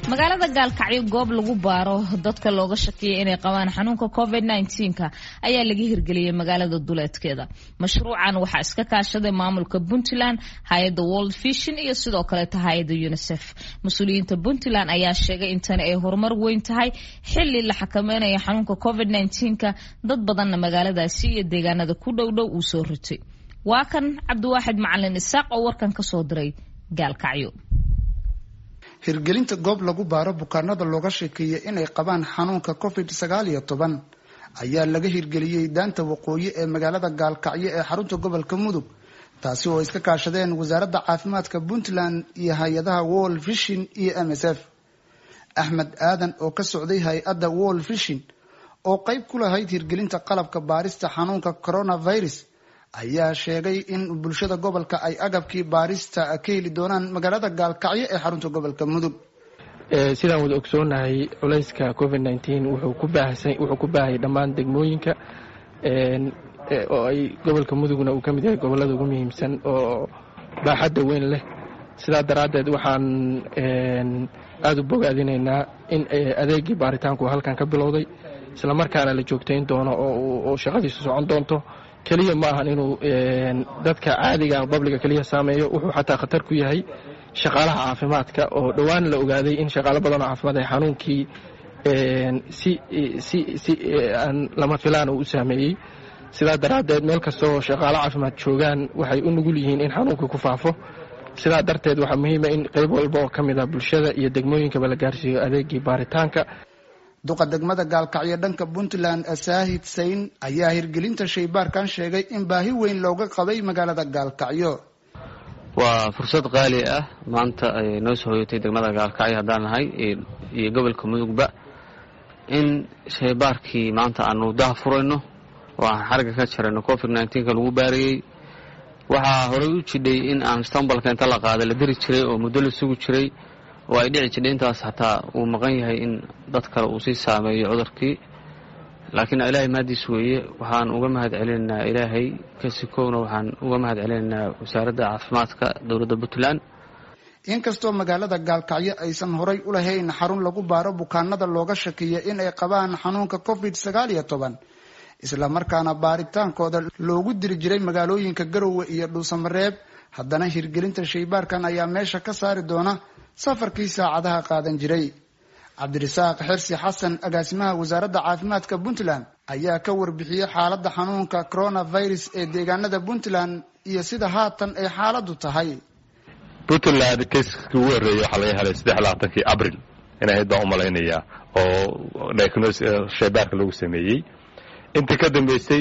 magaalada gaalkacyo goob lagu baaro dadka looga shakiyay inay qabaan xanuunka COVID-19 ayaa laga hirgeliyay magaalada duleedkeeda. Mashruucan waxaa iska kaashaday maamulka Puntland, hay'adda World Vision iyo sidoo kale hay'adda UNICEF. Mas'uuliyiinta Puntland ayaa sheegay in tan ay horumar weyn tahay xilli la xakameynayo xanuunka COVID-19 dad badanna magaaladaasi iyo deegaanada ku dhow uu soo ritay. Waa kan Cabdiwaaxid Macalin Isaaq oo warkan ka soo diray gaalkacyo. hirgelinta goob lagu baaro bukaanada looga sheekeeyay inay qabaan xanuunka COVID-19 ayaa laga hirgeliyay daanta waqooyi ee magaalada gaalkacyo ee xarunta gobolka Mudug, taasi oo iska kaashadeen wasaaradda caafimaadka Puntland iyo hay'adaha World Vision iyo MSF. Axmed Aadan oo ka socday hay'adda World Vision oo qayb ku lahayd hirgelinta qalabka baarista xanuunka coronavirus ayaa sheegay in bulshada gobolka ay agabkii baarista ka heli doonaan magaalada gaalkacyo ee xarunta gobolka Mudug. sidaan wada ogsoonahay culayska COVID-19 wuxuu ku baahay dhammaan degmooyinka oo ay gobolka Mudugna uu ka mid yahay gobolada ugu muhiimsan oo baaxadda weyn leh. sidaa daraaddeed waxaan aad u bogaadinaynaa in adeegii baaritaanku halkan ka bilowday isla markaana la joogtayn doono oo shaqadiisu socon doonto. kaliya ma ahan inuu dadka caadiga publica kaliya saameeyo, wuxuu xataa khatar ku yahay shaqaalaha caafimaadka oo dhawaan la ogaaday in shaqaale badan oo caafimaad ay xanuunkii si aan lama filaan u saameeyey. sidaa daraaddeed meel kastoo shaqaale caafimaad joogaan waxay u nugul yihiin in xanuunkii ku faafo. sidaa darteed waxaa muhiima in qayb walba oo ka mid ah bulshada iyo degmooyinkaba la gaarsiiyo adeegii baaritaanka. duqa degmada gaalkacyo dhanka Puntland Saahid Sain ayaa hirgelinta shaybaarkan sheegay in baahi weyn looga qabay magaalada gaalkacyo. waa fursad qaali ah maanta ay noo soo hoyatay degmada gaalkacyo haddaan nahay iyo gobolka Mudugba in shaybaarkii maanta aanu daha furayno oo aan xarga ka jarayno COVID-19 lagu baariyay. waxaa horey u jidhay in aan Istanbulka inta la qaaday la diri jiray oo muddo la sugu jiray oo ay dhici jirtay intaas xataa uu maqan yahay in dad kale uu sii saameeyo cudurkii. laakiin ilaahay maadiis weeye, waxaan uga mahad celinaynaa ilaahay kasikoowna waxaan uga mahad celinaynaa wasaaradda caafimaadka dowladda Puntland. inkastoo magaalada gaalkacyo aysan horay u lahayn xarun lagu baaro bukaanada looga shakiyo in ay qabaan xanuunka COVID-19 isla markaana baaritaankooda loogu diri jiray magaalooyinka Garowe iyo Dhuusamareeb, haddana hirgelinta shaybaarkan ayaa meesha ka saari doona safarkii saacadaha qaadan jiray. Cabdirasaaq Xirsi Xasan, agaasimaha wasaaradda caafimaadka Puntland, ayaa ka warbixiyay xaaladda xanuunka coronavirus ee deegaanada Puntland iyo sida haatan ay xaaladdu tahay. Puntland kiiskii ugu horreeyay waxaa laga helay 23 Abriil inay hadda u malaynaya oo shaybaarka lagu sameeyey. intii ka dambeysay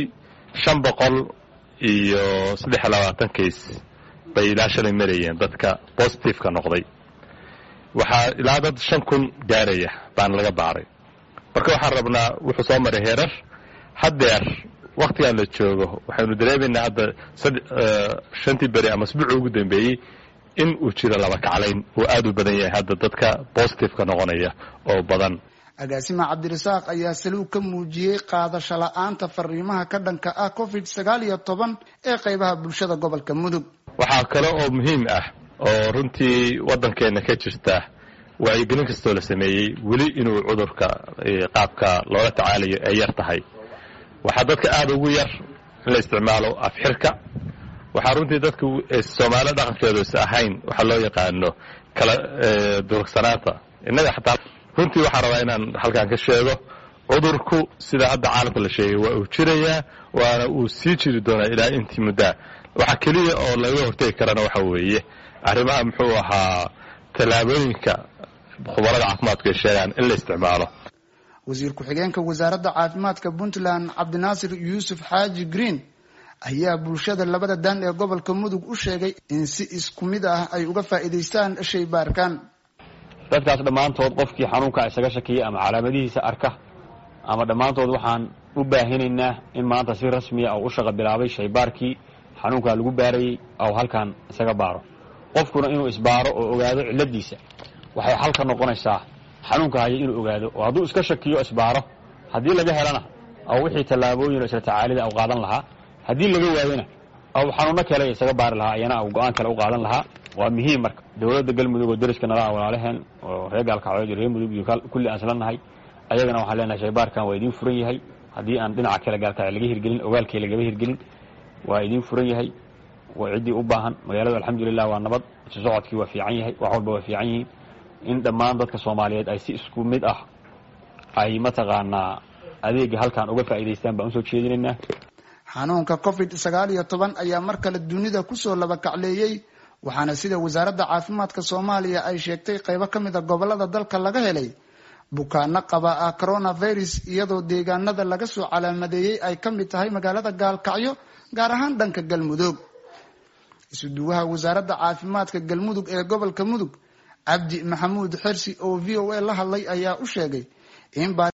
523 case bay ilaa shalay marayeen dadka positive-ka noqday. waxaa ilaa dad 5,000 gaaraya baan laga baaray. marka waxaan rabnaa wuxuu soo maray heerar. haddeer waqtigan la joogo waxaynu dareemaynaa hadda 5 beri ama usbuuc ugu dambeeyey in uu jiro laba kaclayn oo aad u badan yahay hadda dadka positive-ka noqonaya oo badan. agaasima Cabdirasaaq ayaa saluug ka muujiyay qaadasho la'aanta fariimaha ka dhanka ah COVID-19 ee qaybaha bulshada gobolka Mudug. waxaa kale oo muhiim ah oo runtii wadankeena ka jirta wacyigelin kastoo la sameeyey weli inuu cudurka qaabka loola tacaalayo ay yar tahay. waxaa dadka aad ugu yar in la isticmaalo afxirka. waxaa runtii dadka Soomaali dhaqankeedu is ahayn waxa loo yaqaano kala durugsanaanta. innaga xataa runtii waxaan rabaa inaan halkan ka sheego cudurku sida hadda caalamka la sheegay waa uu jirayaa waana uu sii jiri doonaa ilaa intii muddo. waxa kaliya oo laga hortagi karana waxa weeye arrimaha muxuu ahaa tallaabooyinka khubarada caafimaadku ay sheegaan in la isticmaalo. wasiir ku-xigeenka wasaaradda caafimaadka Puntland Cabdinaasir Yuusuf Xaaji Green ayaa bulshada labada daan ee gobolka Mudug u sheegay in si isku mid ah ay uga faa'iideystaan shaybaarkan. dadkaas dhammaantood qofkii xanuunka isaga shakiyay ama calaamadihiisa arka ama dhammaantood waxaan u baahinaynaa in maanta si rasmi ah u shaqo bilaabay shaybaarkii xanuunka lagu baarayay oo halkan isaga baaro. qofkuna inuu isbaaro oo ogaado ciladiisa waxay xal ka noqonaysaa xanuunka haya inuu ogaado oo hadduu iska shakiyo isbaaro haddii laga helana oo wixii tallaabooyin isla tacaalida uu qaadan lahaa, haddii laga waayana oo xanuuno kale isaga baari lahaa ayana uu go'aan kale u qaadan lahaa. waa muhiim marka dowladda galmudug oo dariska nala walaalaheen oo reer gaalkacyo iyo reer mudug iyo kulli aan isla nahay ayagana waxaan leenahay shaybaarkan waa idin furan yahay haddii aan dhinaca kale gaalkacyo laga hirgelin ogaalkii lagaba hirgelin waa idin furan yahay waa ciddii u baahan magaalada alxamdulilah waa nabad isu socodkii waa fiican yahay wax walba waa fiican yihiin in dhammaan dadka soomaaliyeed ay si isku mid ah ay mataqaanaa adeega halkan uga faa'iidaystaan baan usoo jeedinaynaa. xanuunka COVID-19 ayaa mar kale dunida kusoo laba kacleeyey waxaana sida wasaaradda caafimaadka Soomaaliya ay sheegtay qaybo ka mid ah gobolada dalka laga helay bukaano qaba coronavirus iyadoo deegaanada laga soo calaamadeeyay ay ka mid tahay magaalada Gaalkacyo gaar ahaan dhanka Galmudug. isuduwaha wasaaradda caafimaadka Galmudug ee gobolka Mudug Cabdi Maxamuud Xirsi oo VOA la hadlay ayaa u sheegay in